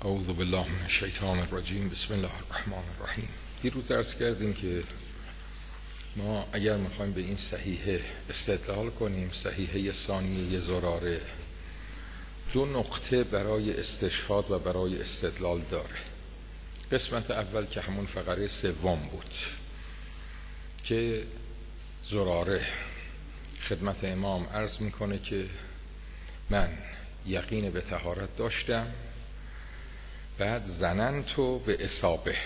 اعوذ بالله من الشیطان الرجیم. بسم الله الرحمن الرحیم. دیروز عرض کردیم که ما اگر میخوایم به این صحیحه استدلال کنیم، صحیحه ثانیه زراره دو نقطه برای استشهاد و برای استدلال داره. قسمت اول که همون فقره سوم بود که زراره خدمت امام عرض میکنه که من یقین به طهارت داشتم، بعد زننتو به اصابه،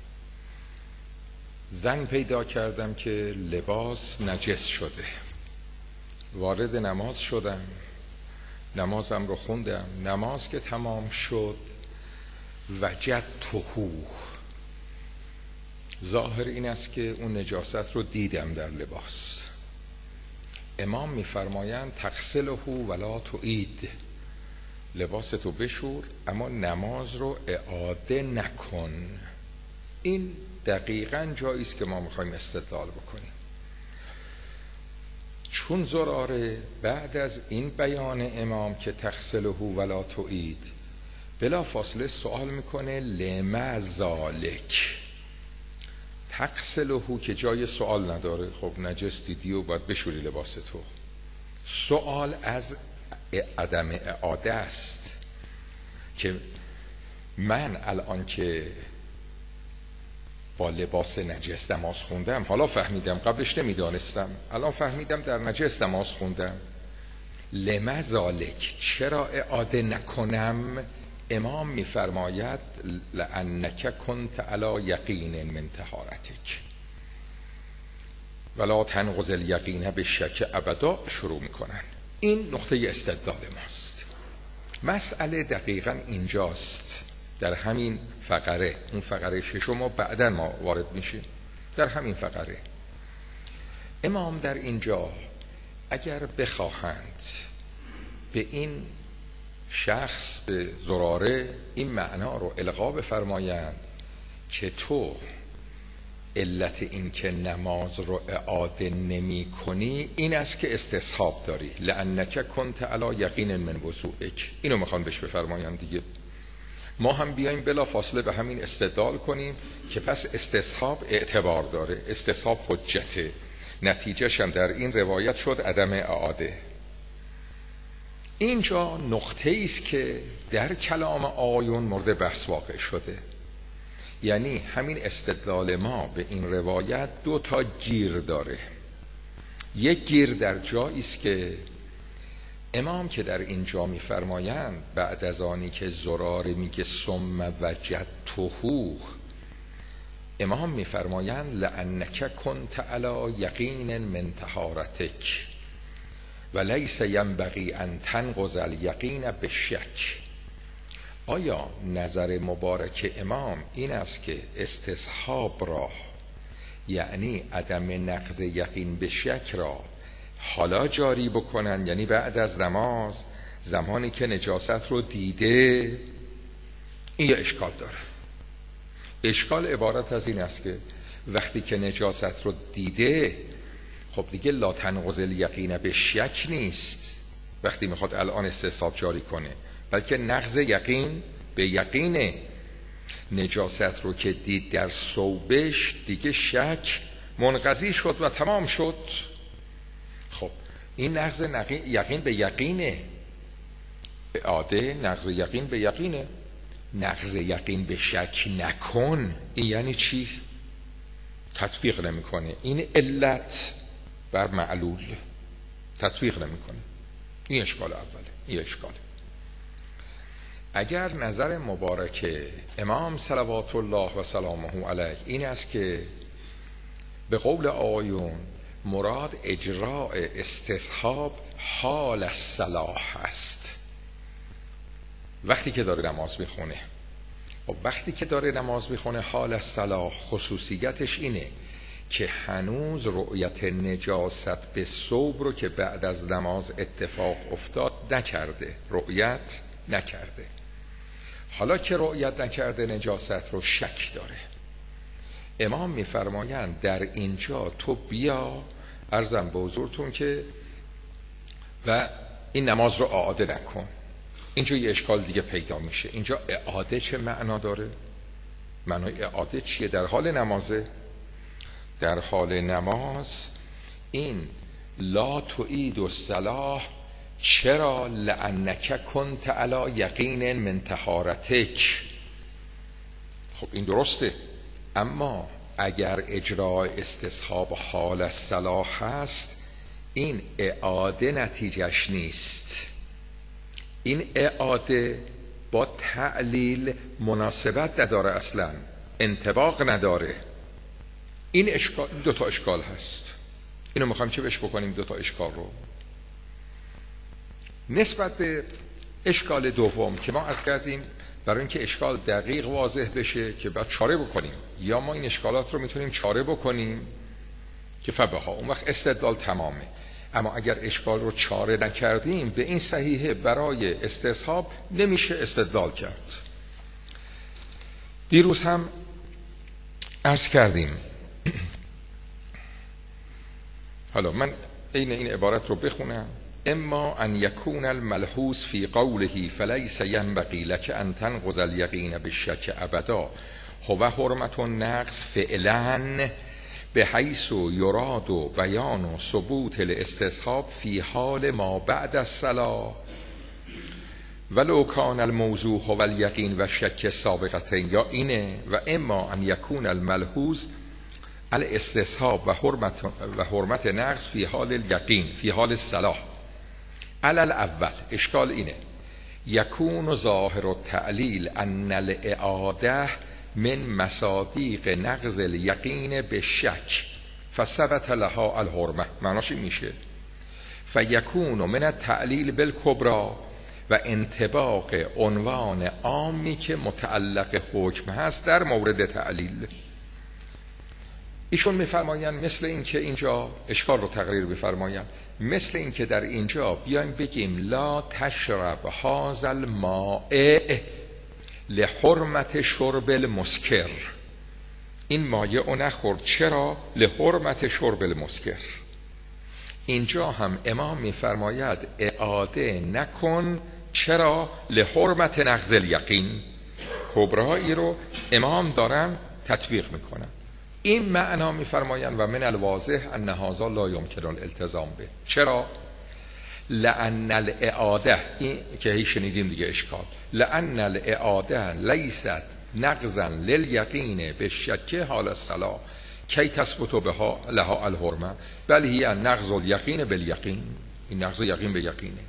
زن پیدا کردم که لباس نجس شده، وارد نماز شدم، نمازم رو خوندم، نماز که تمام شد وجدتهو، ظاهر این است که اون نجاست رو دیدم در لباس. امام میفرمایند تغسله ولا تعید، لباس تو بشور اما نماز رو اعاده نکن. این دقیقاً جایی است که ما میخوایم استدلال بکنیم، چون زراره بعد از این بیان امام که تغسله ولا تعید بلا فاصله سوال میکنه لما ذالک. تغسله که جای سوال نداره، خب نجس دیدی و باید بشوری لباس تو. سوال از عدم اعاده است که من الان که با لباس نجس نماز خوندم، حالا فهمیدم، قبلش نمیدانستم، الان فهمیدم در نجس نماز خوندم، لما ذالک، چرا اعاده نکنم؟ امام میفرماید لانک کنت علی یقین من طهارتک ولا تنقض الیقین بالشک ابدا. شروع میکنن. این نقطه استدلال ماست. مسئله دقیقاً اینجاست، در همین فقره، اون فقره ششم ما بعداً ما وارد میشیم. در همین فقره امام در اینجا اگر بخواهند به این شخص، به زراره، این معنا رو القا بفرمایند که تو علت این که نماز رو اعاده نمی کنی این است که استصحاب داری، لانک کنت علی یقین من وضوئک، اینو میخوان بهش بفرمایند دیگه. ما هم بیایم بلا فاصله به همین استدلال کنیم که پس استصحاب اعتبار داره، استصحاب حجته، نتیجهش هم در این روایت شد عدم اعاده. اینجا نقطه ایست که در کلام آیون مورد بحث واقع شده، یعنی همین استدلال ما به این روایت دو تا گیر داره. یک گیر در جایی است که امام که در اینجا میفرمایند بعد از آنی که زراره میگه ثم وجدتهو، امام میفرمایند لانک کنت علی یقین من طهارتک و لیس ینبغی ان تنقض الیقین بالشک. آیا نظر مبارک امام این است که استصحاب را، یعنی عدم نقض یقین به شک را حالا جاری بکنن، یعنی بعد از نماز زمانی که نجاست رو دیده؟ این اشکال داره. اشکال عبارت از این است که وقتی که نجاست رو دیده، خب دیگه لا تنقض الیقین به شک نیست وقتی میخواد الان استصحاب جاری کنه، بلکه نقض یقین به یقینه. نجاست رو که دید در ثوبش دیگه شک منقضی شد و تمام شد. خب این نقض یقین به یقینه، اعاده نقض یقین به یقینه. نقض یقین به شک نکن، این یعنی چی؟ تطبیق نمیکنه، این علت بر معلول تطبیق نمیکنه. این اشکال اوله. این اشکال اگر نظر مبارک امام صلوات الله و سلامه علیه این است که به قول آیون مراد اجراء استصحاب حال الصلاح است، وقتی که داره نماز میخونه. و وقتی که داره نماز میخونه حال الصلاح خصوصیتش اینه که هنوز رؤیت نجاست به ثوب رو که بعد از نماز اتفاق افتاد نکرده، رؤیت نکرده. حالا که رؤیت نکرده نجاست رو شک داره. امام میفرمایند در اینجا تو بیا، عرضم به حضورتون که و این نماز رو اعاده نکن. اینجا یه اشکال دیگه پیدا میشه. اینجا اعاده چه معنا داره؟ معنای اعاده چیه؟ در حال نمازه. در حال نماز این لا تعید الصلاة چرا لانک کنت علی یقین من طهارتک. خب این درسته، اما اگر اجرای استصحاب حال الصلاة هست، این اعاده نتیجهش نیست. این اعاده با تعلیل مناسبت نداره، اصلا انطباق نداره. این اشکال، دو تا اشکال هست. اینو میخوایم چه بهش بکنیم؟ دو تا اشکال رو نسبت به اشکال دوم که ما عرض کردیم، برای اینکه اشکال دقیق واضح بشه که باید چاره بکنیم، یا ما این اشکالات رو میتونیم چاره بکنیم که فبها، اون وقت استدلال تمامه. اما اگر اشکال رو چاره نکردیم، به این صحیحه برای استصحاب نمیشه استدلال کرد. دیروز هم عرض کردیم، حالا من این عبارت رو بخونم: اما ان یکون الملحوظ فی قوله فلیس ینبغی لک ان تنقض الیقین بالشک ابدا هو حرمت النقض فعلا بحیث یراد بیان ثبوت الاستصحاب فی حال ما بعد الصلاة ولو کان الموضوع هو الیقین و شک سابقتین. یا اینه: و اما ان یکون الملحوظ الاستصحاب و حرمت نقض فی حال الیقین فی حال الصلاة. علل اول اشکال اینه: یکون ظاهر التعلیل ان الاعاده من مصادیق نقض الیقین به شک فثبت لها الحرمه. معناش این میشه: فیکون من التعلیل بالکبرى و انطباق عنوان عامی که متعلق حکم هست در مورد تعلیل. ایشون میفرمایند مثل این که اینجا اشکال رو تقریر بفرمایند، مثل این که در اینجا بیایم بگیم لا تشرب هذا الماء لحرمت شرب المسکر. این مایع رو نخور، چرا؟ لحرمت شرب المسکر. اینجا هم امام میفرماید اعاده نکن، چرا؟ لحرمت نقض الیقین. کبرایی رو امام دارن تطبیق میکنن. این معنا میفرمایند و من الواضح ان هذا لا یمکن الالتزام به. چرا؟ لان الاعاده، این که هی شنیدیم دیگه اشکال، لان الاعاده لیست نقضا للیقین بالشک حال الصلاة کی تثبت بها لها الحرمه بل هی نقض الیقین بالیقین. این نقض یقین به یقینه.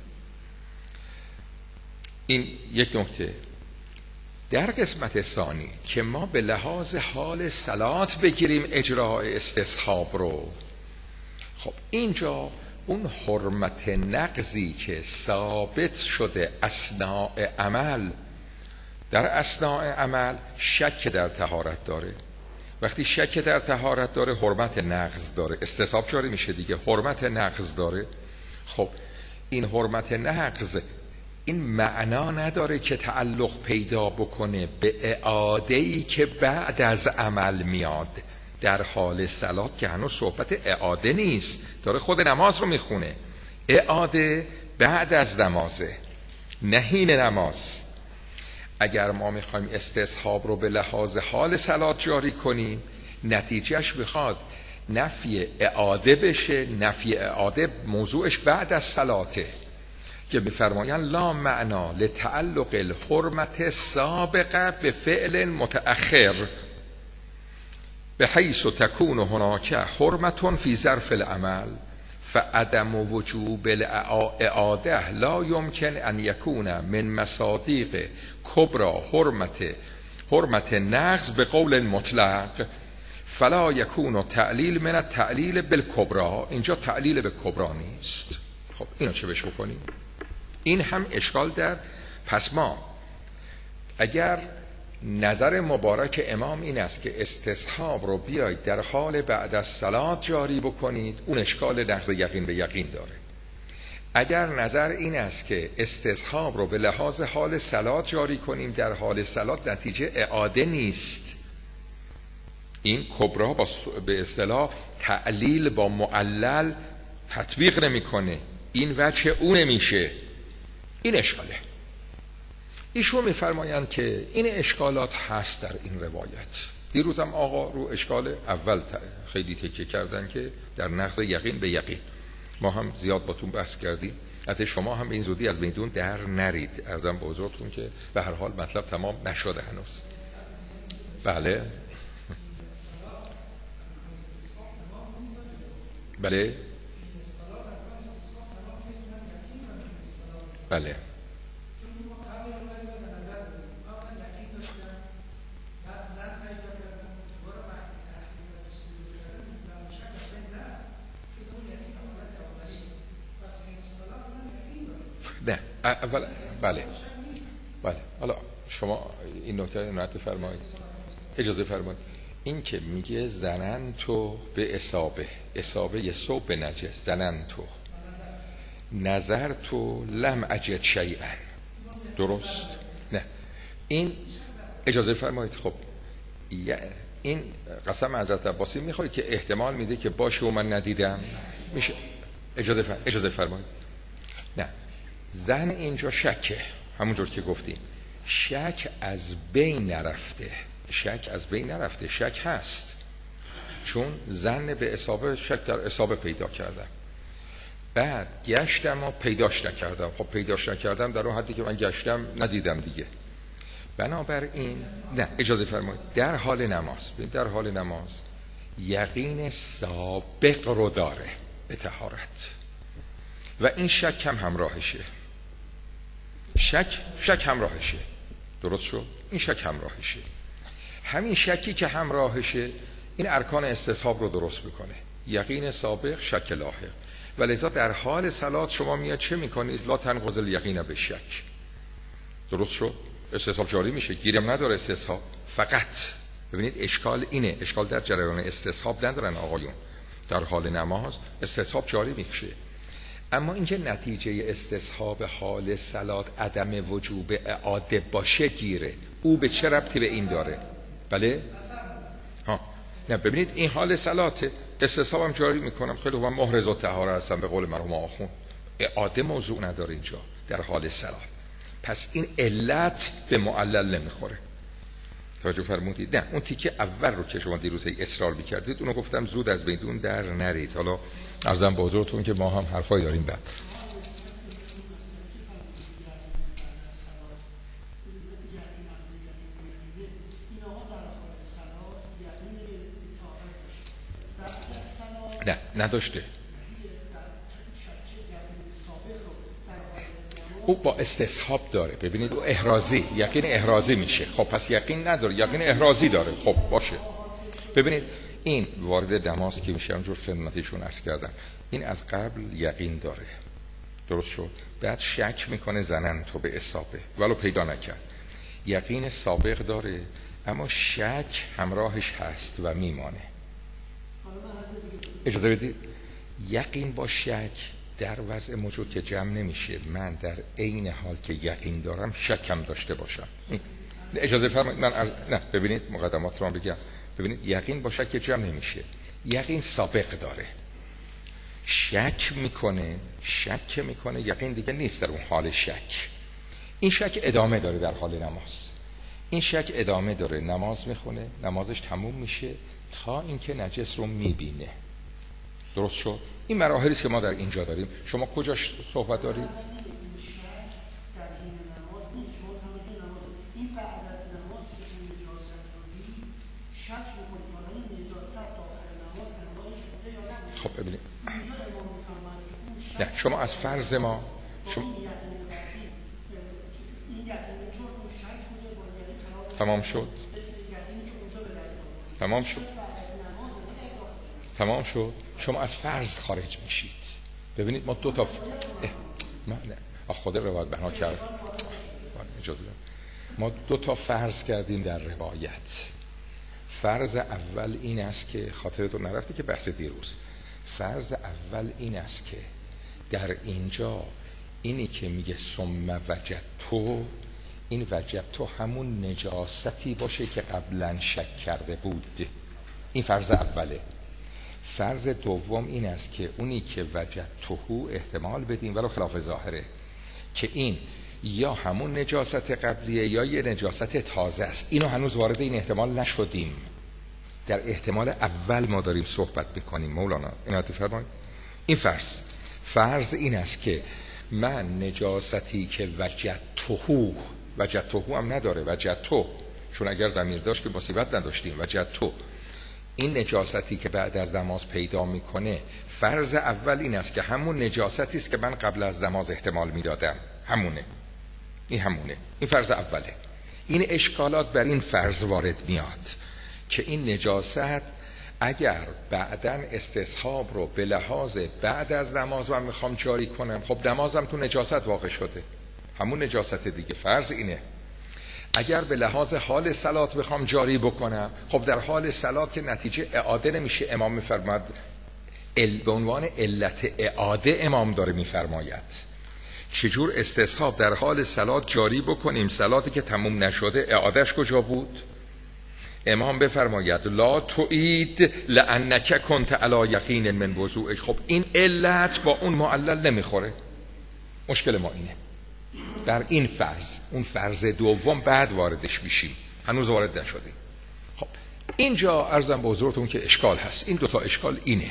این یک نکته. در قسمت ثانی که ما به لحاظ حال صلات بگیریم اجراء استصحاب رو، خب اینجا اون حرمت نقضی که ثابت شده اثناء عمل، در اثناء عمل شک در طهارت داره. وقتی شک در طهارت داره حرمت نقض داره، استصحاب جاری میشه دیگه، حرمت نقض داره. خب این حرمت نقض این معنا نداره که تعلق پیدا بکنه به اعاده‌ای که بعد از عمل میاد. در حال صلات که هنوز صحبت اعاده نیست، داره خود نماز رو میخونه. اعاده بعد از نمازه، نه حین نماز. اگر ما میخوایم استصحاب رو به لحاظ حال صلات جاری کنیم، نتیجهش بخواد نفی اعاده بشه. نفی اعاده موضوعش بعد از صلاته که بفرمایند لا معنا لتعلق الحرمت سابقه به فعل متأخر به حیث تکون هناک حرمت فی ظرف العمل فعدم وجوب الاعاده لا یمکن ان یکون من مصادیق کبرى حرمت نقض به قول مطلق فلا یکون تعلیل من التعلیل بالکبرى. اینجا تعلیل به کبرى نیست. خب اینو چه بشه کنیم؟ این هم اشکال در. پس ما اگر نظر مبارک امام این است که استصحاب رو بیاید در حال بعد از صلات جاری بکنید، اون اشکال نقض یقین به یقین داره. اگر نظر این است که استصحاب رو به لحاظ حال صلات جاری کنیم، در حال صلات نتیجه اعاده نیست. این کبرا به اصطلاح تعلیل با معلل تطبیق نمیکنه. این وجه اون میشه. این اشکاله. ایشون میفرمایند که این اشکالات هست در این روایت. دیروزم آقا رو اشکال اول خیلی تکیه کردن که در نقض یقین به یقین. ما هم زیاد باتون بحث کردیم، حتی شما هم به این زودی از میدون در نرید. عرضم به حضورتون که به هر حال مطلب تمام نشده هنوز. بله بله بله نه اول بله بله. حالا شما این نکته عنایت فرمایید، اجازه فرمایید. این که میگه زنن تو به اصابه یه صوب به نجس، زنن تو نظر تو لم اجد شیئا، درست؟ نه این اجازه فرمایید. خب این قسم حضرت عباسی میخوری که احتمال میده که باشه و من ندیدم، میشه اجازه فرمایید. نه زن اینجا شکه، همونجور که گفتیم شک از بین نرفته، شک هست، چون زن به اصابه شک در اصابه پیدا کردم، بعد گشتم و پیداش نکردم. خب پیداش نکردم در اون حدی که من گشتم ندیدم دیگه. بنابراین نه اجازه فرمایید، در حال نماز یقین سابق رو داره به طهارت و این شک هم همراهشه. شک همراهشه، درست شد؟ این شک همراهشه. همین شکی که همراهشه این ارکان استصحاب رو درست میکنه، یقین سابق، شک لاحق. و لذا در حال صلات شما میاد چه میکنید؟ لا تنقض الیقین بالشک، درست شد؟ استصحاب جاری میشه، گیرم نداره استصحاب. فقط ببینید اشکال اینه، اشکال در جریان استصحاب ندارن آقایون. در حال نماز استصحاب جاری میشه، اما اینکه نتیجه استصحاب حال صلات عدم وجوب اعاده باشه گیره، او به چه ربطی به این داره؟ بله؟ ها نه ببینید این حال صلات، استصحابم جاری میکنم، خیلی خوب، محرز و طهاره هستم به قول مرحوم آخوند، اعاده موضوع نداره اینجا در حال صلات. پس این علت به معلل نمیخوره. توجه فرمودید؟ نه اون تیکه اول رو که شما دیروز اصرار میکردید اونو گفتم زود از میدون در نرید. حالا عرضم به حضورتون که ما هم حرفایی داریم. بعد نه نداشته، او با استصحاب داره. ببینید او احرازی، یقین احرازی میشه. خب پس یقین نداره، یقین احرازی داره. خب باشه. ببینید این وارد نماز که میشه اونجور خدمتشون عرض کردم، این از قبل یقین داره، درست شد؟ بعد شک میکنه زنن تو به اصابه ولو پیدا نکرد، یقین سابق داره اما شک همراهش هست و میمانه. اجازه بدید، یقین با شک در وضع موجود که جمع نمیشه. من در عین حال که یقین دارم شکم داشته باشم. اجازه فرمایید من نه ببینید مقدمات رو بگم. ببینید یقین با شک جمع نمیشه، یقین سابق داره، شک میکنه یقین دیگه نیست در اون حال شک. این شک ادامه داره در حال نماز، این شک ادامه داره، نماز میخونه، نمازش تموم میشه تا اینکه نجس رو میبینه، درست شد؟ این مراحلی است که ما در اینجا داریم. شما کجاش صحبت دارید؟ خب ببینید نه شما از فرض ما تمام شد شما از فرض خارج میشید. ببینید ما دو تا خود روایت بنا کرد، ما دو تا فرض کردیم در روایت. فرض اول این است که خاطرتون نرفته که بحث دیروز، فرض اول این است که در اینجا اینی که میگه ثم وجدتو، این وجدتو همون نجاستی باشه که قبلا شک کرده بود. این فرض اوله. فرض دوم این است که اونی که وجدتو احتمال بدیم ولو خلاف ظاهره، که این یا همون نجاست قبلیه یا یه نجاست تازه است. اینو هنوز وارد این احتمال نشدیم. در احتمال اول ما داریم صحبت میکنیم. مولانا عنایت فرمایید. این فرض این است که من نجاستی که وجدتهو هم نداره، وجدتو، چون اگر ضمیر داشت که مصیبت نداشتیم. وجدتو، این نجاستی که بعد از نماز پیدا میکنه، فرض اول این است که همون نجاستی است که من قبل از نماز احتمال میدادم. همونه. این فرض اوله. این اشکالات بر این فرض وارد میاد که این نجاست اگر بعداً استصحاب رو به لحاظ بعد از نماز من میخوام جاری کنم، خب نمازم تو نجاست واقع شده، همون نجاست دیگه. فرض اینه اگر به لحاظ حال صلات بخوام جاری بکنم، خب در حال صلات که نتیجه اعاده نمیشه. امام میفرماید به عنوان علت اعاده امام داره میفرماید چجور استصحاب در حال صلات جاری بکنیم، صلاتی که تموم نشده اعادهش کجا بود؟ امام بفرماید لا تعید لانک کنت علی یقین من وضوء. خب این علت با اون معلل نمیخوره. مشکل ما اینه. در این فرض، اون فرض دوم بعد واردش میشیم، هنوز وارد نشدیم. خب اینجا عرضم به حضورتون که اشکال هست. این دوتا اشکال اینه.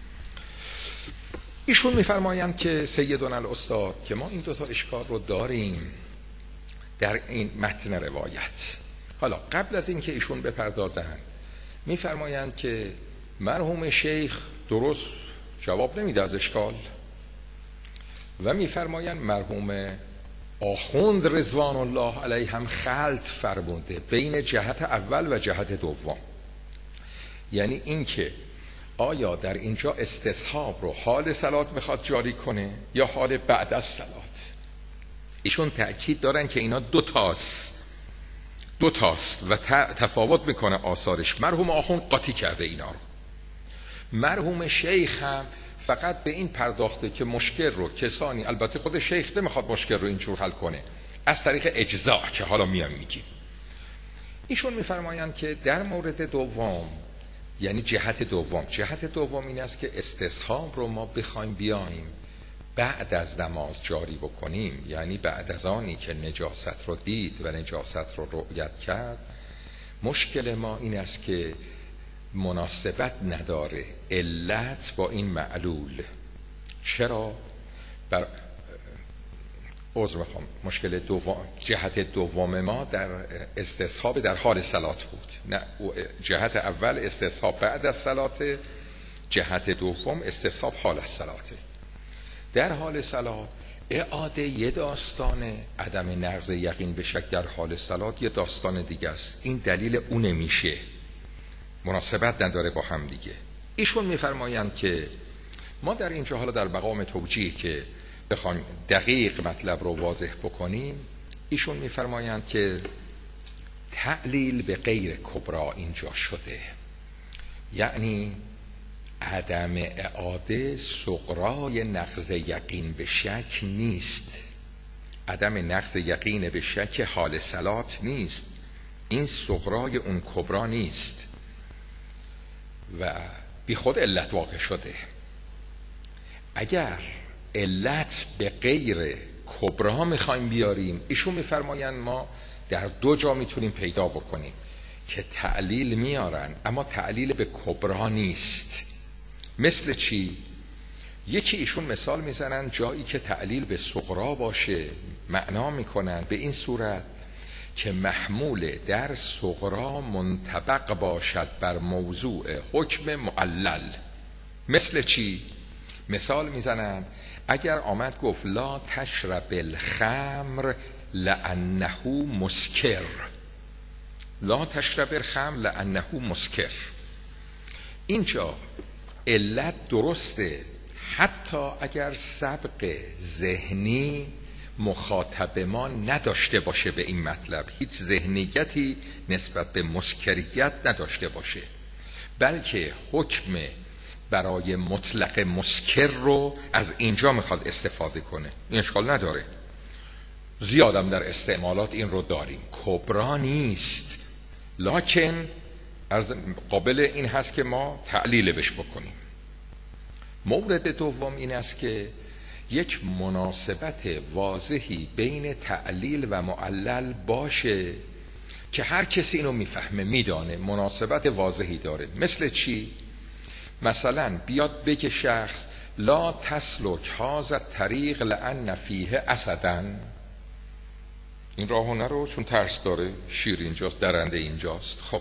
ایشون میفرمایند که سیدنا الاستاد که ما این دوتا اشکال رو داریم در این متن روایت. حالا قبل از این که ایشون بپردازن میفرمایند که مرحوم شیخ درست جواب نمیده از اشکال و میفرمایند مرحوم آخوند رضوان الله علیه هم خلط فرموده بین جهت اول و جهت دوم. یعنی این که آیا در اینجا استصحاب رو حال صلات میخواد جاری کنه یا حال بعد از صلات. ایشون تأکید دارن که اینا دوتاست و تفاوت میکنه آثارش. مرحوم آخوند قاطی کرده اینا رو. مرحوم شیخ هم فقط به این پرداخته که مشکل رو کسانی، البته خود شیخ نمیخواد مشکل رو اینجور حل کنه، از طریق اجزاء که حالا میگیم. ایشون میفرمایند که در مورد دوم، یعنی جهت دوم این است که استصحاب رو ما بخوایم بیایم بعد از نماز جاری بکنیم، یعنی بعد از آنی که نجاست رو دید و نجاست رو رؤیت کرد. مشکل ما این است که مناسبت نداره علت با این معلول. چرا؟ مشکل دوم، جهت دوم ما در استصحاب در حال صلات بود. نه، جهت اول استصحاب بعد از صلات، جهت دوم استصحاب حال از صلاته. در حال صلات اعاده یه داستانه، عدم نقض یقین به شک در حال صلات یه داستان دیگه است. این دلیل اون میشه، مناسبت نداره با هم دیگه. ایشون میفرمایند که ما در اینجا حالا در مقام توجیه که بخوایم دقیق مطلب رو واضح بکنیم، ایشون میفرمایند که تعلیل به غیر کبرا اینجا شده، یعنی عدم اعاده صغرای نقض یقین به شک نیست. عدم نقض یقین به شک حال صلات نیست، این صغرای اون کبرا نیست و بی خود علت واقع شده. اگر علت به غیر کبرا میخوایم بیاریم، ایشون میفرمایند ما در دو جا میتونیم پیدا بکنیم که تعلیل میارن اما تعلیل به کبرا نیست. مثل چی؟ یکی ایشون مثال میزنن جایی که تعلیل به صغرا باشه، معنا میکنن به این صورت که محمول در صغرا منطبق باشد بر موضوع حکم معلل. مثل چی؟ مثال میزنن اگر آمد گفت لا تشرب الخمر لانه مسکر، لا تشرب الخمر لانه مسکر، اینجا علت درسته حتی اگر سبق ذهنی مخاطب ما نداشته باشه به این مطلب، هیچ ذهنیتی نسبت به مسکریت نداشته باشه، بلکه حکم برای مطلق مسکر رو از اینجا میخواد استفاده کنه، این اشکال نداره. زیادم در استعمالات این رو داریم، کبرا نیست، لکن قابل این هست که ما تعلیل بش بکنیم. مورد دوم این است که یک مناسبت واضحی بین تعلیل و معلل باشه که هر کسی اینو میفهمه، میدانه، مناسبت واضحی داره. مثل چی؟ مثلا بیاد بگه شخص لا تسلک هذا الطریق لان فیه اسدا، این راهو نرو چون ترس داره، شیر اینجاست، درنده اینجاست. خب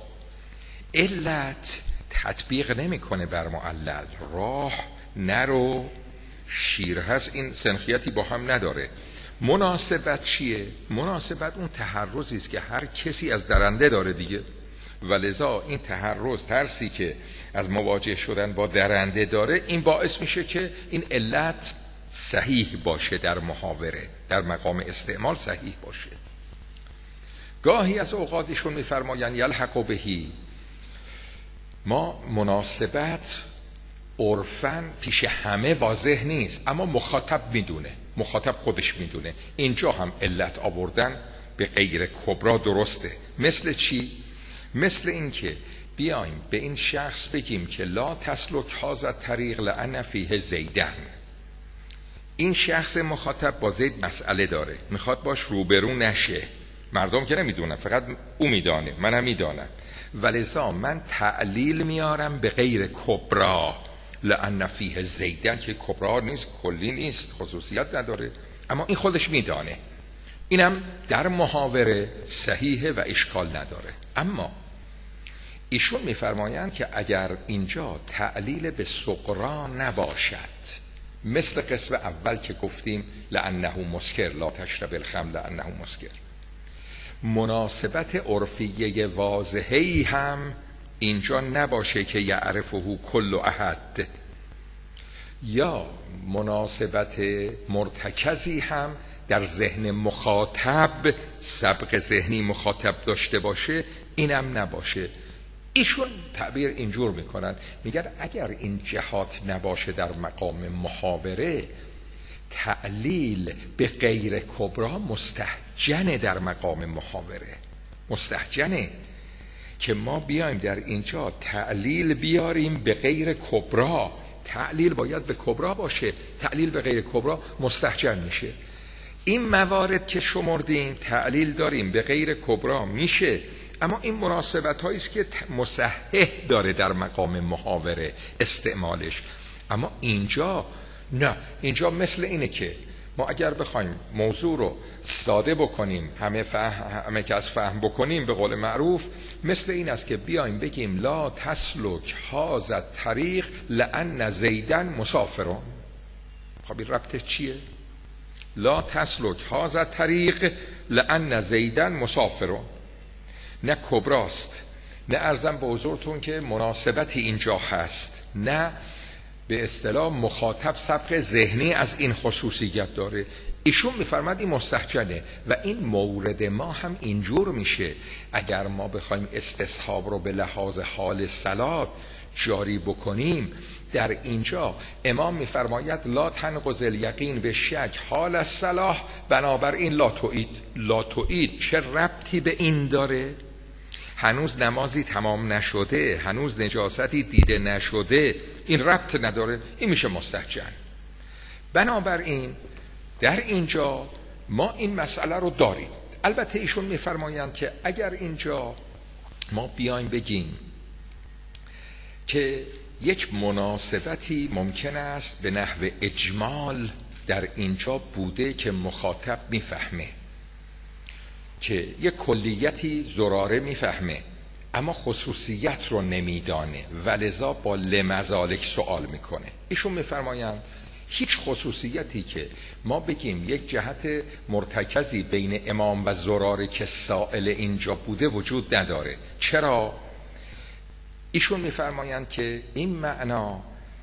علت تطبیق نمیکنه بر معلل، راه نرو شیر هست، این سنخیتی با هم نداره. مناسبت چیه؟ مناسبت اون تحرزی است که هر کسی از درنده داره دیگه، ولذا این تحرز، ترسی که از مواجه شدن با درنده داره، این باعث میشه که این علت صحیح باشه، در محاوره، در مقام استعمال صحیح باشه. گاهی از اوقاتشون میفرماین یلحق بهی، ما مناسبت عرفاً پیش همه واضح نیست، اما مخاطب میدونه، مخاطب خودش میدونه. اینجا هم علت آوردن به غیر کبرا درسته. مثل چی؟ مثل این که بیایم به این شخص بگیم که لا تسلک هذا الطریق لان فیه زیدن. این شخص مخاطب با زید مسئله داره، میخواد باش روبرو نشه، مردم که نمیدونن، فقط او میدانه، منم میدانم، ولذا من تعلیل میارم به غیر کبرا لان فیه زیدن، که کبرا نیست، کلی نیست، خصوصیت نداره، اما این خودش میدانه، اینم در محاوره صحیحه و اشکال نداره. اما ایشون میفرمایند که اگر اینجا تعلیل به صغرا نباشد، مثل قسم اول که گفتیم لانه مسکر، لا تشرب الخمر لانه مسکر، مناسبت عرفیه واضحی هم اینجا نباشه که یعرفه کل احد، یا مناسبت مرتکزی هم در ذهن مخاطب، سبق ذهنی مخاطب داشته باشه، اینم نباشه. ایشون تعبیر اینجور میکنن، میگن اگر این جهات نباشه در مقام محاوره، تعلیل به غیر کبرا مستهجنه. در مقام محاوره مستهجنه که ما بیایم در اینجا تعلیل بیاریم به غیر کبرا. تعلیل باید به کبرا باشه، تعلیل به غیر کبرا مستهجن میشه. این موارد که شمردیم تعلیل داریم به غیر کبرا میشه، اما این مناسبت هایی است که مصحح داره در مقام محاوره استعمالش. اما اینجا نه، اینجا مثل اینه که ما اگر بخوایم موضوع رو ساده بکنیم، همه که از فهم بکنیم به قول معروف، مثل این است که بیایم بگیم لا تسلک هذا الطریق لان زیدن مسافرون. خب این ربطش چیه؟ لا تسلک هذا الطریق لان زیدن مسافرون، نه کبراست، نه ارزم به حضورتون که مناسبتی اینجا هست، نه به اصطلاح مخاطب سبق ذهنی از این خصوصیت داره. ایشون میفرماد این مستهجنه و این مورد ما هم اینجور میشه. اگر ما بخوایم استصحاب رو به لحاظ حال صلات جاری بکنیم، در اینجا امام میفرماید لا تنقض الیقین به شک حال الصلاح، بنابراین لا تعید. چه ربطی به این داره؟ هنوز نمازی تمام نشده، هنوز نجاستی دیده نشده، این ربط نداره، این میشه مستهجن. بنابراین در اینجا ما این مسئله رو داریم. البته ایشون میفرمایند که اگر اینجا ما بیایم بگیم که یک مناسبتی ممکن است به نحو اجمال در اینجا بوده که مخاطب میفهمه، که یک کلیتی زراره میفهمه اما خصوصیت رو نمیدانه، ولذا با لمزالک سوال میکنه. ایشون میفرمایند هیچ خصوصیتی که ما بگیم یک جهت مرتکزی بین امام و زراره که سائل اینجا بوده وجود نداره. چرا؟ ایشون میفرمایند که این معنا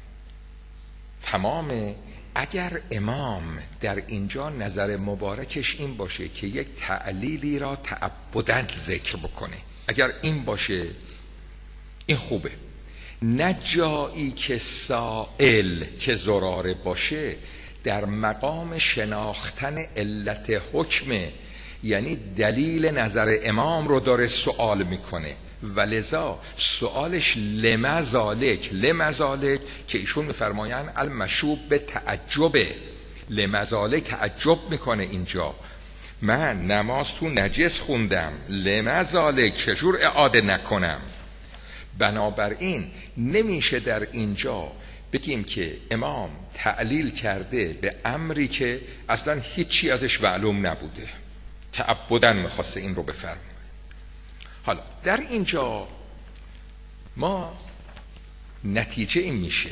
تمام اگر امام در اینجا نظر مبارکش این باشه که یک تعلیلی را تعبداً ذکر بکنه، اگر این باشه این خوبه. نه جایی که سائل که زراره باشه در مقام شناختن علت حکمه، یعنی دلیل نظر امام رو داره سوال میکنه، ولذا سوالش لمزالک که ایشون میفرمایند المشوب به تعجبه، لمزاله تعجب میکنه اینجا، من نماز تو نجس خوندم، لمزاله چجور اعاده نکنم؟ بنابراین نمیشه در اینجا بگیم که امام تعلیل کرده به امری که اصلا هیچی ازش معلوم نبوده، تعبداً میخواسته این رو بفرمایه. حالا در اینجا ما نتیجه این میشه،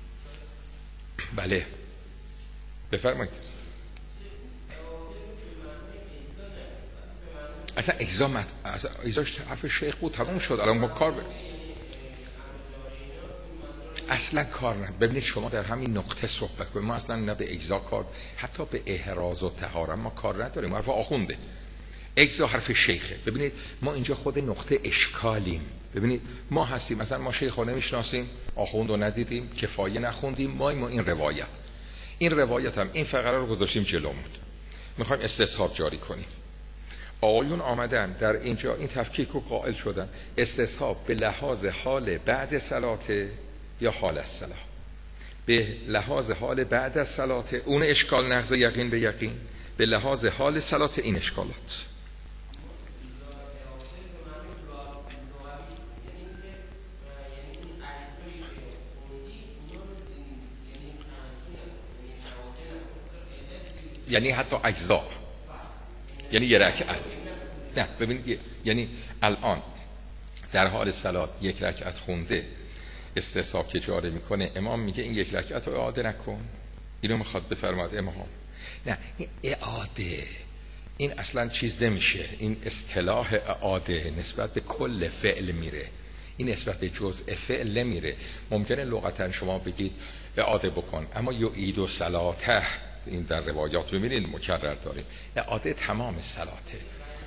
بله بفرمایید. اصلا اجزاش حرف شیخ بود، تموم شد، الان ما کار اصلا کار نداریم. ببینید شما در همین نقطه صحبت کنید، ما اصلا نه به اجزا کار، حتی به احراز و طهارت ما کار نداریم، حرف آخونده. اجزا حرف شیخه. ببینید ما اینجا خود نقطه اشکالیم. ببینید ما هستیم مثلا ما شیخ رو نمیشناسیم، آخوند رو ندیدیم، کفایه نخوندیم، ما این روایت هم این فقره رو گذاشتیم جلومون، میخوایم استصحاب جاری کنیم. آقایون آمدن در اینجا این تفکیک رو قائل شدن، استصحاب به لحاظ حال بعد صلاته یا حال از صلاح. به لحاظ حال بعد از صلاته اون اشکال نقض یقین به یقین، به لحاظ حال صلاته این اشکالات. یعنی حتی اجزا، یعنی یه رکعت، نه ببینید یعنی الان در حال صلات یک رکعت خونده، استصحاب که جاری میکنه، امام میگه این یک رکعت رو اعاده نکن، اینو میخواد بفرماد امام. نه این اعاده این اصلا چیز نمیشه، این اصطلاح اعاده نسبت به کل فعل میره، این نسبت به جزء فعل نمیره. ممکنه لغتا شما بگید اعاده بکن، اما یعید و صلاته این در روایات ببینید مکرر داریم، اعاده تمام صلاته.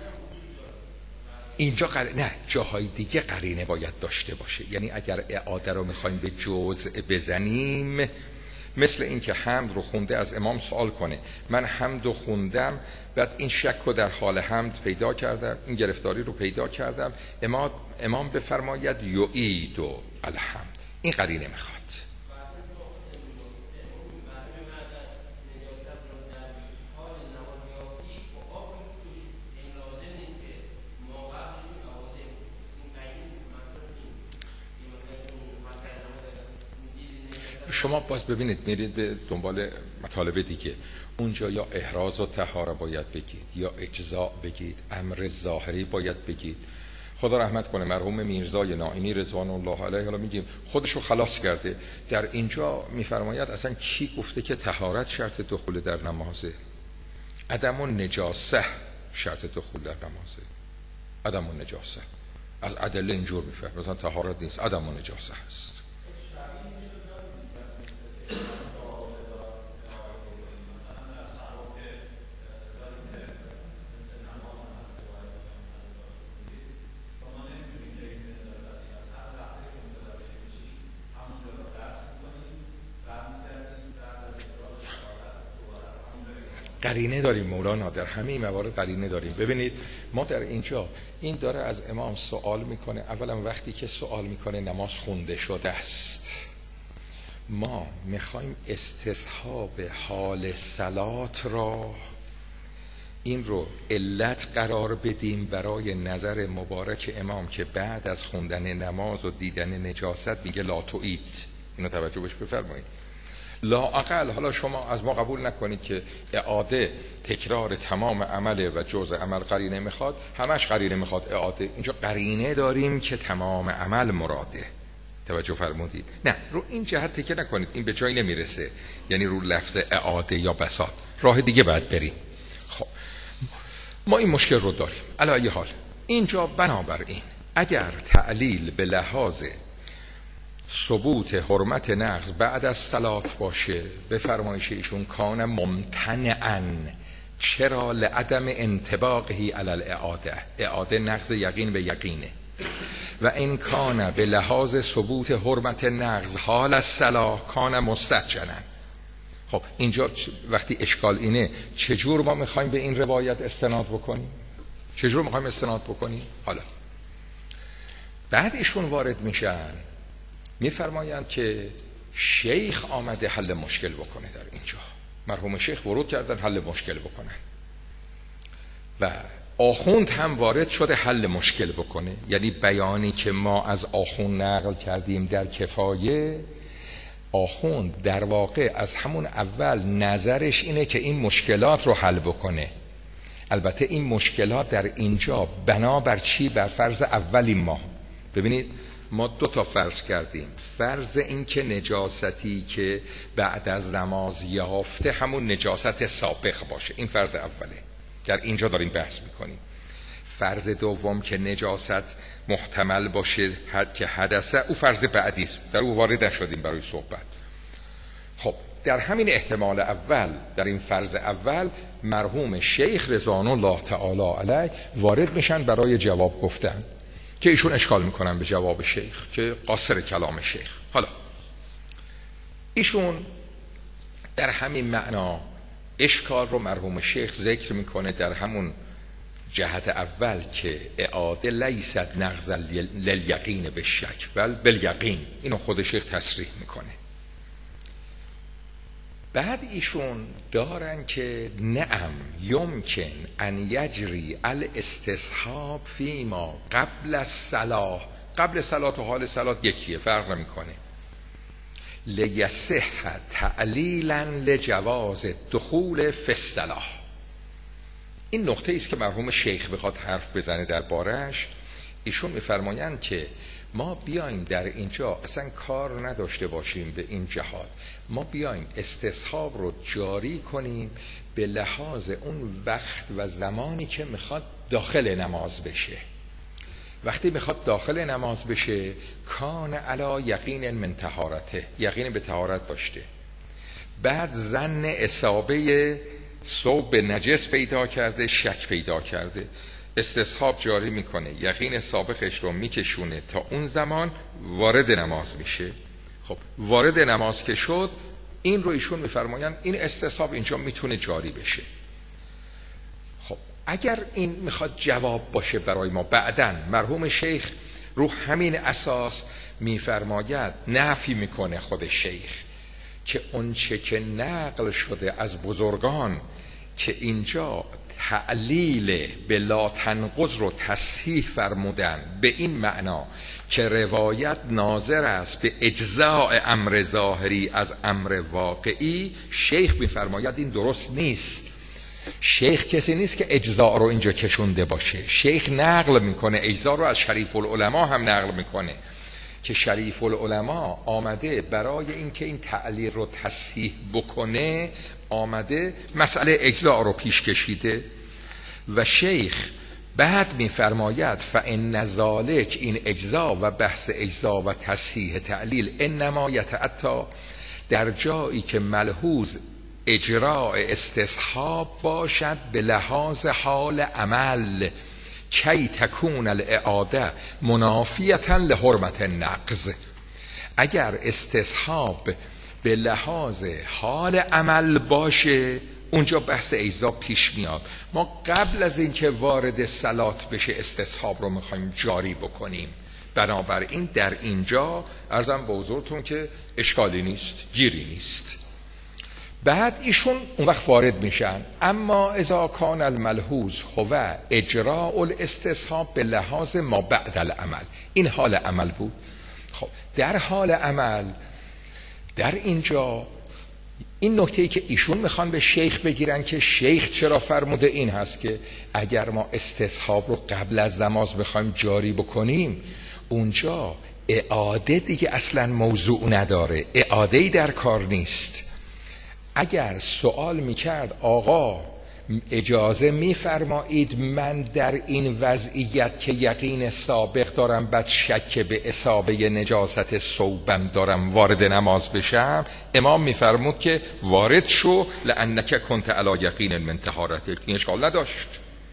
اینجا نه جاهای دیگه قرینه باید داشته باشه. یعنی اگر اعاده رو میخوایم به جزء بزنیم، مثل این که حمد رو خونده از امام سوال کنه، من حمد رو خوندم بعد این شک رو در حال حمد پیدا کردم، این گرفتاری رو پیدا کردم، امام بفرماید یعید و الحمد، این قرینه میخواد. شما باز ببینید میرید به دنبال مطالب دیگه، اونجا یا احراز و طهاره باید بگید یا اجزاء بگید، امر ظاهری باید بگید. خدا رحمت کنه مرحوم میرزای نائینی رضوان الله علیه، حالا میگیم خودشو خلاص کرده، در اینجا میفرماید اصلا کی گفته که طهارت شرط دخول در نمازه؟ عدم النجاسه شرط دخول در نمازه، عدم النجاسه از ادله اینجور میفهمه، مثلا طهارت نیست، عدم النجاسه هست. قرینه داریم مولانا، در همه موارد قرینه داریم. ببینید ما در اینجا این داره از امام سوال میکنه، اولا وقتی که سوال میکنه نماز خونده شده است، ما میخوایم استصحاب حال صلات را این رو علت قرار بدیم برای نظر مبارک امام که بعد از خوندن نماز و دیدن نجاست میگه لا تعید. اینو توجه بهش بفرمایید. لااقل حالا شما از ما قبول نکنید که اعاده تکرار تمام عمله و جزء عمل قرینه میخواد، همش قرینه میخواد اعاده. اینجا قرینه داریم که تمام عمل مراده. توجه فرمودید؟ نه رو این جهت تکیه نکنید، این به جایی نمیرسه، یعنی رو لفظ اعاده یا بساط، راه دیگه باید بریم. خب ما این مشکل رو داریم. علی ای حال اینجا بنابراین اگر تعلیل به لحاظ ثبوت حرمت نقض بعد از صلات باشه، به فرمایش ایشون کان ممتنعا، چرا؟ لعدم انطباقه علی الاعاده، اعاده نقض یقین به یقینه. و این کان به لحاظ ثبوت حرمت نقض حال از صلاح کان مستجنا. خب اینجا وقتی اشکال اینه، چجور ما میخوایم به این روایت استناد بکنیم؟ چجور میخوایم استناد بکنیم؟ حالا بعد ایشون وارد میشن میفرمایند که شیخ آمده حل مشکل بکنه در اینجا. مرحوم شیخ ورود کردن حل مشکل بکنن و آخوند هم وارد شده حل مشکل بکنه. یعنی بیانی که ما از آخوند نقل کردیم در کفایه، آخوند در واقع از همون اول نظرش اینه که این مشکلات رو حل بکنه. البته این مشکلات در اینجا بنابر چی؟ بر فرض اولی ما. ببینید ما 2 فرض کردیم. فرض این که نجاستی که بعد از نماز یافته همون نجاست سابق باشه، این فرض اوله، در اینجا داریم بحث میکنیم. فرض دوم که نجاست محتمل باشه که حدثه، او فرض بعدی است، در او وارد نشدیم برای صحبت. خب در همین احتمال اول، در این فرض اول، مرحوم شیخ رضوان الله تعالی علیه وارد میشن برای جواب گفتن که ایشون اشکال میکنن به جواب شیخ که قاصر کلام شیخ. حالا ایشون در همین معنا اشکال رو مرحوم شیخ ذکر میکنه در همون جهت اول که اعاده لیست نقض لیقین به شک بل بالیقین، اینو خود شیخ تصریح میکنه. بعد ایشون دارن که نعم یمکن ان یجری الاستصحاب فیما قبل الصلاة. قبل صلاة و حال صلاة یکیه، فرق نمیکنه. لیصح تعلیلا لجواز دخول فی الصلاة. این نقطه است که مرحوم شیخ بخواد حرف بزنه در بارش. ایشون میفرمایند که ما بیایم در اینجا اصلا کار نداشته باشیم به این جهات، ما بیایم استصحاب رو جاری کنیم به لحاظ اون وقت و زمانی که میخواد داخل نماز بشه. وقتی میخواد داخل نماز بشه کان علی یقین من طهارته، یقین به طهارت داشته، بعد ظن اصابه ثوب نجس پیدا کرده، شک پیدا کرده، استصحاب جاری میکنه، یقین سابقش رو میکشونه تا اون زمان وارد نماز میشه. خب وارد نماز که شد، این رو ایشون میفرمایند این استصحاب اینجا میتونه جاری بشه. خب اگر این میخواد جواب باشه برای ما، بعدن مرحوم شیخ رو همین اساس میفرماید، نفی میکنه خود شیخ که اون چه که نقل شده از بزرگان که اینجا تعلیل بلا تنقض رو تصحیح فرمودن به این معنا که روایت ناظر است به اجزاء امر ظاهری از امر واقعی، شیخ میفرماید این درست نیست. شیخ کسی نیست که اجزاء رو اینجا کشونده باشه. شیخ نقل میکنه، اجزاء رو از شریف العلماء هم نقل میکنه که شریف العلماء آمده برای اینکه این تعلیل رو تصحیح بکنه، آمده مسئله اجزاء رو پیش کشیده و شیخ بعد میفرماید فان ذالک، این اجزاء و بحث اجزاء و تصحیح تعلیل انما یتأتی در جایی که ملحوظ اجراء استصحاب باشد به لحاظ حال عمل کی تکون الاعاده منافیتا لحرمت النقض. اگر استصحاب به لحاظ حال عمل باشه اونجا بحث اجزا پیش میاد. ما قبل از اینکه وارد صلات بشه استصحاب رو میخوایم جاری بکنیم، بنابراین در اینجا عرضم به حضورتون که اشکالی نیست، گیری نیست. بعد ایشون اون وقت وارد میشن، اما اذا کان الملحوظ هو اجراء الاستصحاب به لحاظ ما بعد العمل، این حال عمل بود. خب در حال عمل در اینجا این نکته‌ای که ایشون میخوان به شیخ بگیرن که شیخ چرا فرموده این هست که اگر ما استصحاب رو قبل از نماز بخوایم جاری بکنیم اونجا اعاده دیگه اصلا موضوع نداره، اعاده‌ای در کار نیست. اگر سوال میکرد آقا اجازه میفرمایید من در این وضعیت که یقین سابق دارم بعد شک به اصابه نجاست ثوبم دارم وارد نماز بشم، امام میفرمود که وارد شو لانک کنت علی یقین من طهارتک، این اشکال نداشت.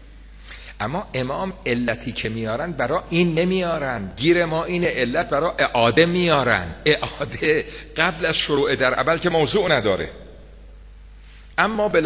اما امام علتی که میارن برای این نمیارن، گیر ما این علت برای اعاده میارن. اعاده قبل از شروع در عمل که موضوع نداره، اما